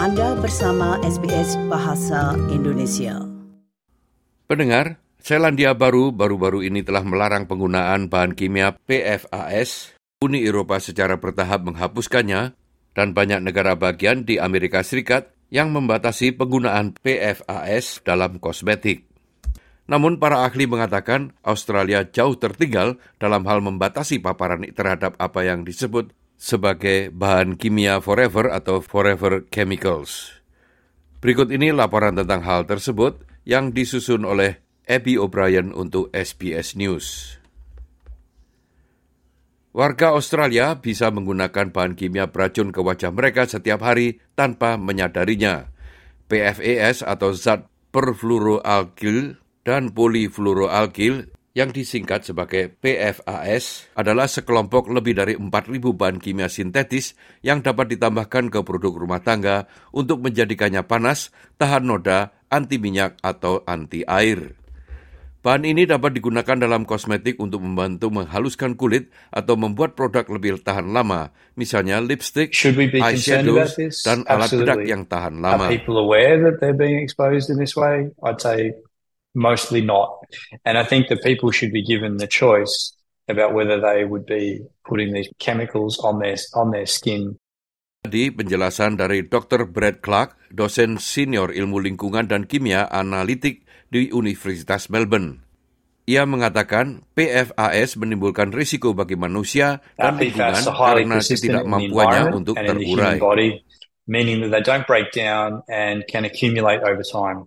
Anda bersama SBS Bahasa Indonesia. Pendengar, Selandia baru-baru ini telah melarang penggunaan bahan kimia PFAS. Uni Eropa secara bertahap menghapuskannya, dan banyak negara bagian di Amerika Serikat yang membatasi penggunaan PFAS dalam kosmetik. Namun para ahli mengatakan Australia jauh tertinggal dalam hal membatasi paparan terhadap apa yang disebut sebagai bahan kimia forever atau forever chemicals. Berikut ini laporan tentang hal tersebut yang disusun oleh Abby O'Brien untuk SBS News. Warga Australia bisa menggunakan bahan kimia beracun ke wajah mereka setiap hari tanpa menyadarinya. PFAS atau zat perfluoroalkyl dan polifluoroalkyl yang disingkat sebagai PFAS adalah sekelompok lebih dari 4.000 bahan kimia sintetis yang dapat ditambahkan ke produk rumah tangga untuk menjadikannya panas, tahan noda, anti minyak atau anti air. Bahan ini dapat digunakan dalam kosmetik untuk membantu menghaluskan kulit atau membuat produk lebih tahan lama, misalnya lipstick, eyeshadows, dan alat bedak yang tahan lama. Are people aware that they're being exposed in this way? I'd say mostly not. And I think that people should be given the choice about whether they would be putting these chemicals on their skin. Di penjelasan dari Dr. Brad Clark, dosen senior ilmu lingkungan dan kimia analitik di Universitas Melbourne. Ia mengatakan PFAS menimbulkan risiko bagi manusia dan lingkungan karena ketidakmampuannya untuk terurai. Meaning that they don't break down and can accumulate over time.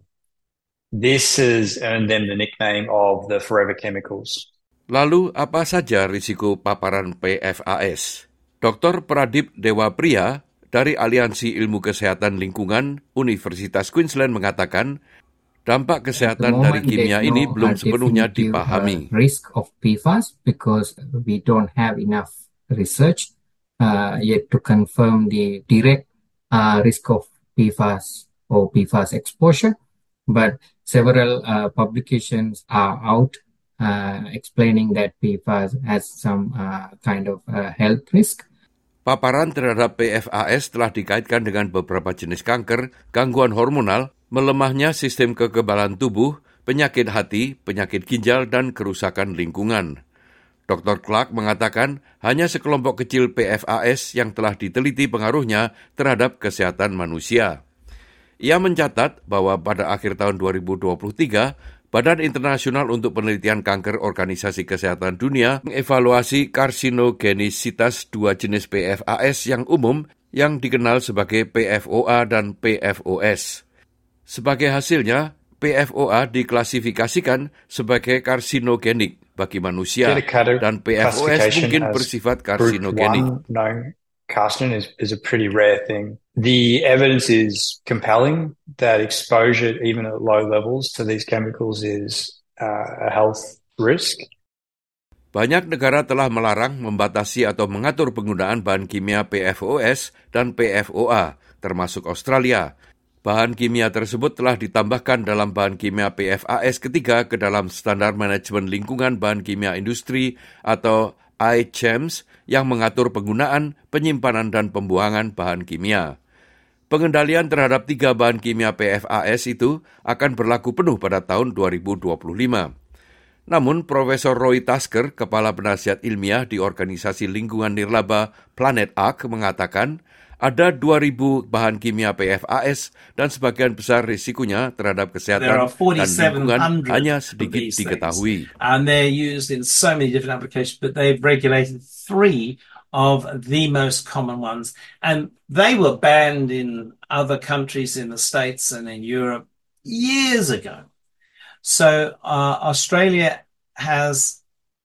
This has earned them the nickname of the forever chemicals. Lalu apa saja risiko paparan PFAS? Dr. Pradip Dewapriya dari Aliansi Ilmu Kesehatan Lingkungan Universitas Queensland mengatakan dampak kesehatan dari kimia ini belum sepenuhnya dipahami. Risk of PFAS because we don't have enough research yet to confirm the direct risk of PFAS or PFAS exposure. But several publications are out explaining that PFAS has some kind of health risk. Paparan terhadap PFAS telah dikaitkan dengan beberapa jenis kanker, gangguan hormonal, melemahnya sistem kekebalan tubuh, penyakit hati, penyakit ginjal, dan kerusakan lingkungan. Dr. Clark mengatakan hanya sekelompok kecil PFAS yang telah diteliti pengaruhnya terhadap kesehatan manusia. Ia mencatat bahwa pada akhir tahun 2023, Badan Internasional untuk Penelitian Kanker Organisasi Kesehatan Dunia mengevaluasi karsinogenisitas dua jenis PFAS yang umum yang dikenal sebagai PFOA dan PFOS. Sebagai hasilnya, PFOA diklasifikasikan sebagai karsinogenik bagi manusia dan PFOS mungkin bersifat karsinogenik. Carcinogen is a pretty rare thing. The evidence is compelling that exposure, even at low levels, to these chemicals is a health risk. Banyak negara telah melarang, membatasi atau mengatur penggunaan bahan kimia PFOS dan PFOA, termasuk Australia. Bahan kimia tersebut telah ditambahkan dalam bahan kimia PFAS ketiga ke dalam Standar Manajemen Lingkungan Bahan Kimia Industri atau iCHEMS yang mengatur penggunaan, penyimpanan, dan pembuangan bahan kimia. Pengendalian terhadap 3 bahan kimia PFAS itu akan berlaku penuh pada tahun 2025. Namun, Profesor Roy Tasker, Kepala Penasihat Ilmiah di Organisasi Lingkungan Nirlaba Planet Ark, mengatakan ada 2.000 bahan kimia PFAS dan sebagian besar risikonya terhadap kesehatan dan lingkungan hanya sedikit diketahui. And they're used in so many different applications, but they've regulated 3 of the most common ones. And they were banned in other countries in the States and in Europe years ago. So Australia has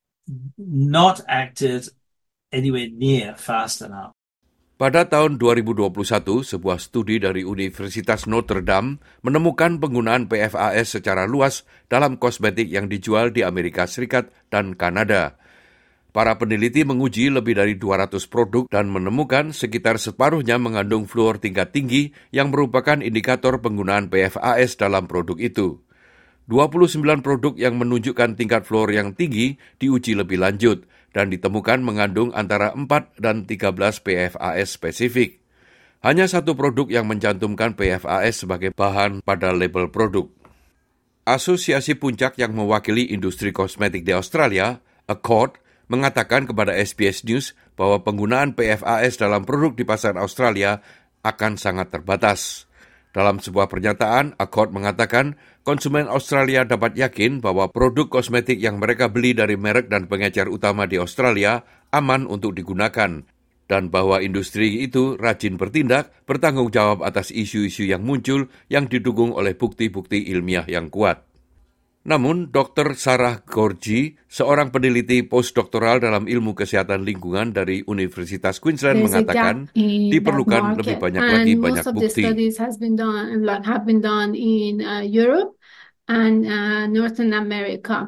not acted anywhere near fast enough. Pada tahun 2021, sebuah studi dari Universitas Notre Dame menemukan penggunaan PFAS secara luas dalam kosmetik yang dijual di Amerika Serikat dan Kanada. Para peneliti menguji lebih dari 200 produk dan menemukan sekitar separuhnya mengandung fluor tingkat tinggi yang merupakan indikator penggunaan PFAS dalam produk itu. 29 produk yang menunjukkan tingkat fluor yang tinggi diuji lebih lanjut dan ditemukan mengandung antara 4 dan 13 PFAS spesifik. Hanya satu produk yang mencantumkan PFAS sebagai bahan pada label produk. Asosiasi Puncak yang mewakili industri kosmetik di Australia, Accord, mengatakan kepada SBS News bahwa penggunaan PFAS dalam produk di pasar Australia akan sangat terbatas. Dalam sebuah pernyataan, Accord mengatakan konsumen Australia dapat yakin bahwa produk kosmetik yang mereka beli dari merek dan pengecer utama di Australia aman untuk digunakan, dan bahwa industri itu rajin bertindak, bertanggung jawab atas isu-isu yang muncul yang didukung oleh bukti-bukti ilmiah yang kuat. Namun, Dr. Sarah Gorgie, seorang peneliti postdoktoral dalam ilmu kesehatan lingkungan dari Universitas Queensland, mengatakan diperlukan lebih banyak lagi banyak bukti. Have been done in Europe and Northern America,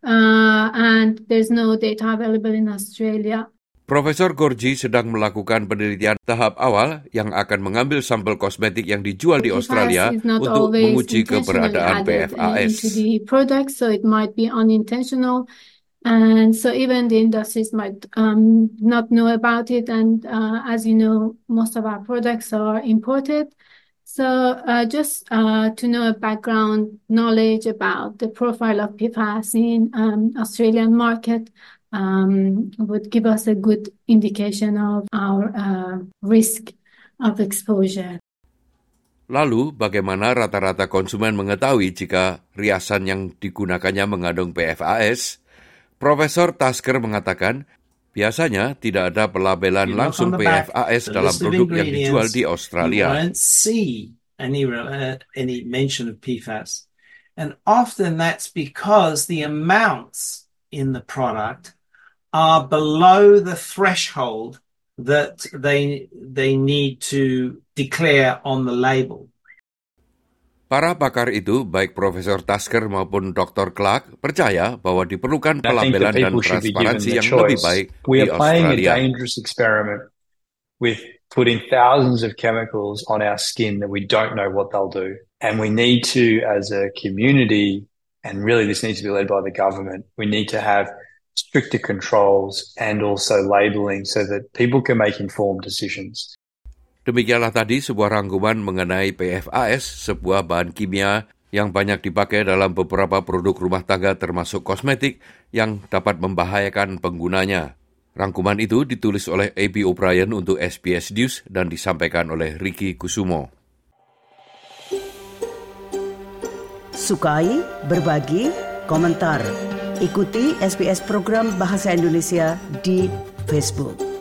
and there's no data available in Australia. Profesor Gorgie sedang melakukan penelitian tahap awal yang akan mengambil sampel kosmetik yang dijual di Australia untuk menguji keberadaan PFAS. So it might be unintentional, and so even the industries might not know about it. And as you know, most of our products are imported. So just to know a background knowledge about the profile of PFAS in Australian market would give us a good indication of our risk of exposure. Lalu, bagaimana rata-rata konsumen mengetahui jika riasan yang digunakannya mengandung PFAS? Profesor Tasker mengatakan, biasanya tidak ada pelabelan langsung PFAS dalam produk yang dijual di Australia. You won't see any mention of PFAS. And often that's because the amounts in the product are below the threshold that they need to declare on the label. Para pakar itu, baik Profesor Tasker maupun Dr. Clark, percaya bahwa diperlukan pelabelan dan transparansi yang lebih baik di Australia. We are playing a dangerous experiment with putting thousands of chemicals on our skin that we don't know what they'll do. And we need to, as a community, and really this needs to be led by the government, we need to have stricter controls and also labeling so that people can make informed decisions. Demikianlah tadi sebuah rangkuman mengenai PFAS, sebuah bahan kimia yang banyak dipakai dalam beberapa produk rumah tangga termasuk kosmetik yang dapat membahayakan penggunanya. Rangkuman itu ditulis oleh A.B. O'Brien untuk SBS News dan disampaikan oleh Ricky Kusumo. Sukai, berbagi, komentar. Ikuti SBS program Bahasa Indonesia di Facebook.